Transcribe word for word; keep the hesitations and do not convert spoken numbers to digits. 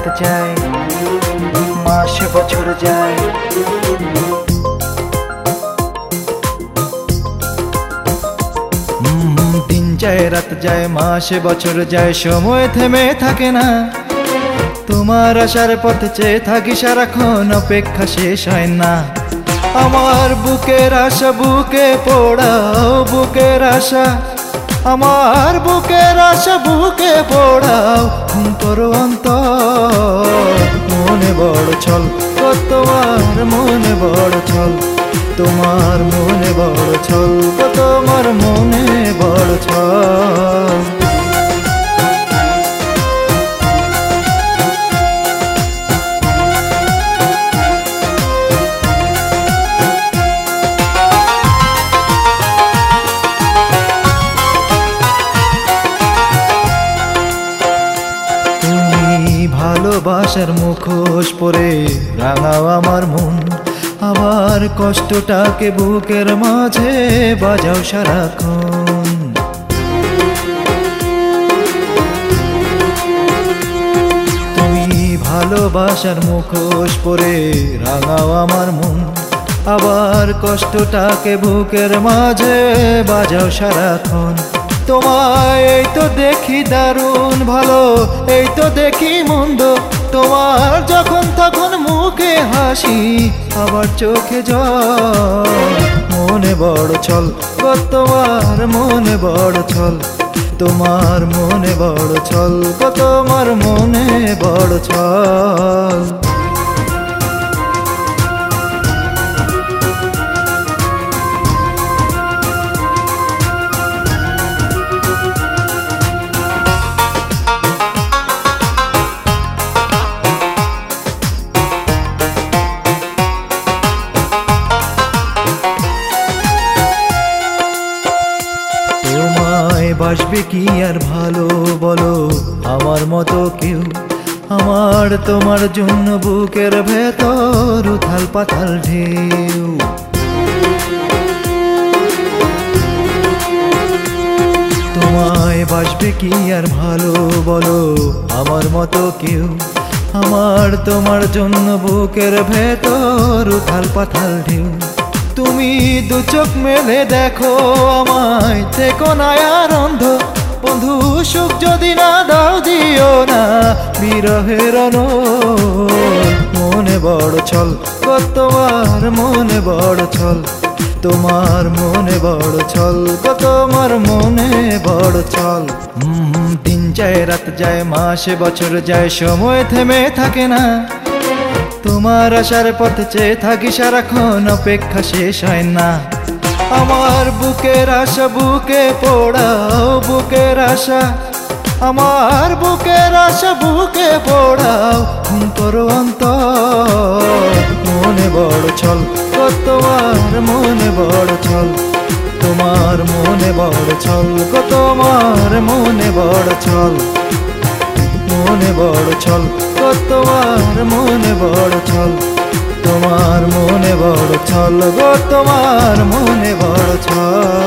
রাত যায়, মাসে বছর যায়। দিন যায় রাত যায়, মাসে বছর যায়, সময় থেমে থাকে না। তোমার আসার পথে চেয়ে থাকি সারাক্ষণ, অপেক্ষা শেষ হয় না। আমার বুকের আশা বুকে পোড়াও, বুকের আশা আমার বুকের আশা বুকে পোড়াও। ঘুম করো অন্তর, মনে বড় ছল, তোমার মনে বড় ছল, তোমার মনে বড় ছল, তোমার মনে বড় ছল। ভালোবাসার মুখোশ পরে রাঙাও আমার মন, আমার কষ্টটাকে বুকের মাঝে বাজাও সারাক্ষণ। তুমি ভালোবাসার মুখোশ পরে রাঙাও আমার মন, আবার কষ্টটাকে বুকের মাঝে বাজাও সারাক্ষণ। তোমায় এই তো দেখি দারুণ ভালো, এই তো দেখি মন্দ, তোমার যখন তখন মুখে হাসি, আবার চোখে জল। মনে বড় ছল, তোমার মনে বড় ছল, তোমার মনে বড় ছল, তোমার মনে বড় ছল। বাসবে কি আর ভালো বলো আমার মতো কেউ, আমার তোমার জন্য বুকের ভেতর উথাল পাথাল ঢেউ। তোমায় বাসবে কি আর ভালো বলো আমার মতো কেউ, আমার তোমার জন্য বুকের ভেতর উথাল পাথাল ঢেউ। তুমি দু চোখ মেলে দেখো আমায়, থেকো না আর অন্ধ বন্ধু, সুখ যদি না দাও দিও না বিরহের অনল। মনে বড় ছল, তোমার মনে বড় ছল, তোমার মনে বড় ছল, তোমার মনে বড় ছল। দিন যায় রাত যায়, মাসে বছর যায়, সময় থেমে থাকে না। তোমার আসার পথে চেয়ে থাকি সারাক্ষণ, অপেক্ষা শেষ হয় না। আমার বুকের আশা বুকে পোড়াও, বুকের আশা আমার বুকের আশা বুকে পোড়াও। ঘুম করো অন্তর, মনে বড় ছল, তোমার মনে বড় ছল, তোমার মনে বড় ছল, তোমার মনে বড় ছল, মনে বড় ছল, তোমার মনে বড় ছল, তোমার মনে বড় ছল গো, তোমার মনে বড় ছল।